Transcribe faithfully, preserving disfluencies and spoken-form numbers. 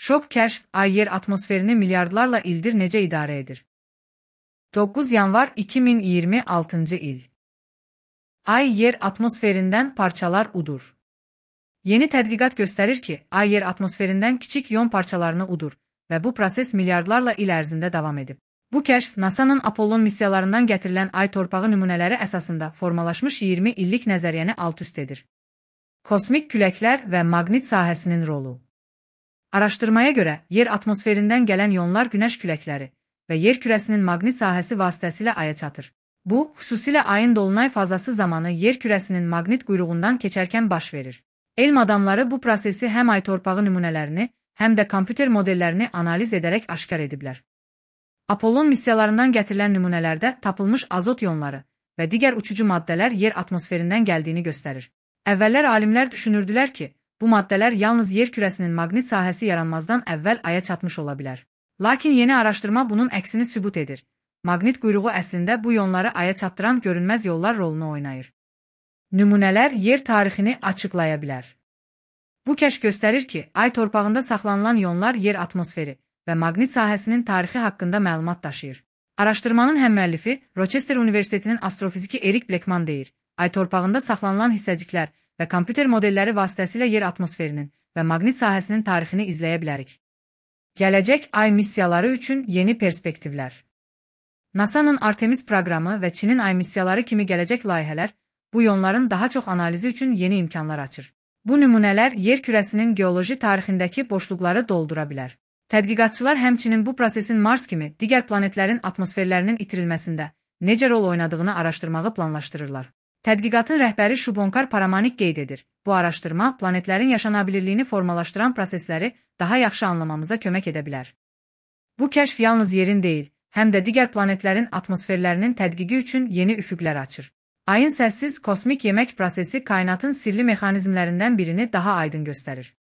Şok kəşf, Ay yer atmosferini milyardlarla ildir necə idarə edir? doqquz yanvar iki min iyirmi altıncı il. Ay yer atmosferindən parçalar udur. Yeni tədqiqat göstərir ki, Ay yer atmosferindən kiçik ion parçalarını udur və bu proses milyardlarla il ərzində davam edib. Bu kəşf NASA'nın Apollon missiyalarından gətirilən ay torpağı nümunələri əsasında formalaşmış iyirmi illik nəzəriyyəni alt-üst edir. Kosmik küləklər və maqnit sahəsinin rolu. Araşdırmaya görə, yer atmosferindən gələn ionlar günəş küləkləri və yer kürəsinin maqnit sahəsi vasitəsilə Aya çatır. Bu, xüsusilə ayın dolunay fazası zamanı yer kürəsinin maqnit quyruğundan keçərkən baş verir. Elm adamları bu prosesi həm ay torpağı nümunələrini, həm də kompüter modellərini analiz edərək aşkar ediblər. Apollon missiyalarından gətirilən nümunələrdə tapılmış azot ionları və digər uçucu maddələr yer atmosferindən gəldiyini göstərir. Əvvəllər alimlər düşünürdülər ki, bu maddələr yalnız yer kürəsinin maqnit sahəsi yaranmazdan əvvəl Aya çatmış ola bilər. Lakin yeni araşdırma bunun əksini sübut edir. Maqnit quyruğu əslində bu ionları Aya çatdıran görünməz yollar rolunu oynayır. Nümunələr yer tarixini açıqlaya bilər. Bu kəşf göstərir ki, Ay torpağında saxlanılan ionlar yer atmosferi və maqnit sahəsinin tarixi haqqında məlumat daşıyır. Araşdırmanın həmmüəllifi Rochester Universitetinin astrofiziki Erik Blackman deyir, Ay torpağında saxlanılan hissəciklər və kompüter modelləri vasitəsilə yer atmosferinin və maqnit sahəsinin tarixini izləyə bilərik. Gələcək Ay missiyaları üçün yeni perspektivlər. NASA'nın Artemis proqramı və Çinin Ay missiyaları kimi gələcək layihələr bu ionların daha çox analizi üçün yeni imkanlar açır. Bu nümunələr yer kürəsinin geoloji tarixindəki boşluqları doldura bilər. Tədqiqatçılar həmçinin bu prosesin Mars kimi digər planetlərin atmosferlərinin itirilməsində necə rol oynadığını araşdırmağı planlaşdırırlar. Tədqiqatın rəhbəri Şubonkar Paramanik qeyd edir. Bu araşdırma planetlərin yaşanabilirliyini formalaşdıran prosesləri daha yaxşı anlamamıza kömək edə bilər. Bu kəşf yalnız yerin deyil, həm də digər planetlərin atmosferlərinin tədqiqi üçün yeni üfüqlər açır. Ayın səssiz kosmik yemək prosesi kainatın sirli mexanizmlərindən birini daha aydın göstərir.